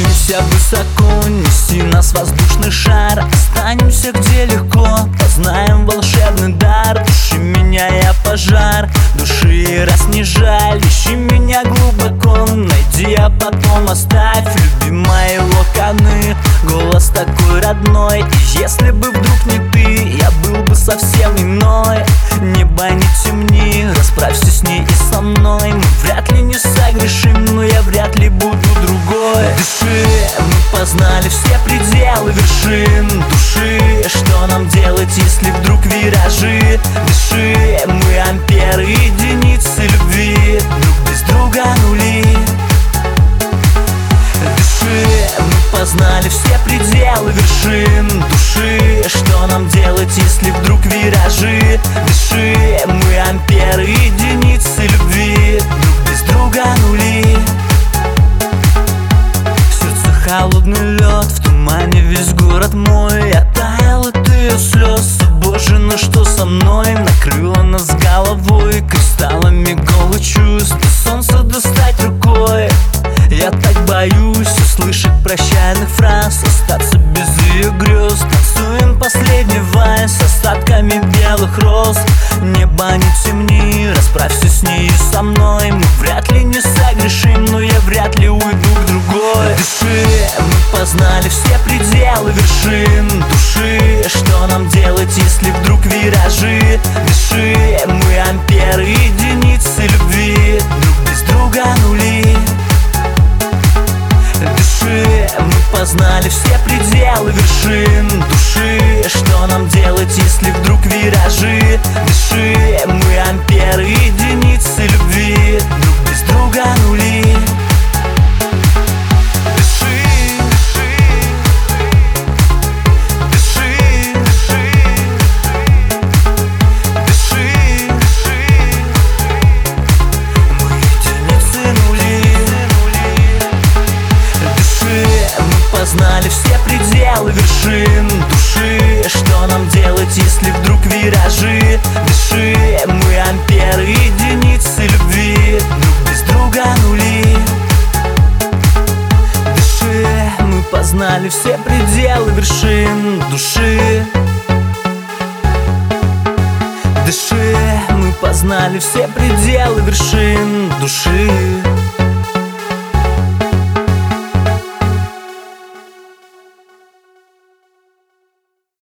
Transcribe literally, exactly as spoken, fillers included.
Поднимемся высоко, неси нас воздушный шар. Останемся где легко, познаем волшебный дар. Души меня, я пожар, души раз не жаль. Ищи меня глубоко, найди, а потом оставь. Любимые локоны, голос такой родной. И если бы вдруг не ты, я был бы совсем иной. Небо не темни, расправься с ней и со мной. Мы вряд ли не согрешим, но я вряд ли буду другой. Дыши, мы познали все пределы вершин души. Что нам делать, если вдруг виражи? Дыши, мы амперы, единицы любви, друг без друга нули. Дыши, мы познали все пределы вершин души. Что нам делать, если вдруг виражи? Дыши, мы амперы, единицы любви, друг без друга нули. В сердце холодный лед, в тумане весь город мой. Я таял от ее слез, о боже, ну что со мной? Накрыло нас головой кристаллами голых чувств. До солнца достать рукой. Я так боюсь услышать прощальных фраз, остаться без ее грез. Танцуем последний вальс с остатками белых роз. Небо не темни, расправься с ней и со мной. Мы вряд ли не согрешим, но я вряд ли уйду к другой. Дыши, мы познали все пределы вершин души. Что нам делать, если вдруг виражи? Дыши, мы амперы, единицы любви, друг без друга нули. Дыши, мы познали все пределы вершин души. Что нам делать, если вдруг виражи? Дыши, мы амперы, единицы любви, друг без друга нули. Познали все пределы вершин души. Что нам делать, если вдруг виражи? Дыши, мы амперы, единицы любви, друг без друга нули. Дыши, мы познали все пределы вершин души. Дыши, мы познали все пределы вершин души.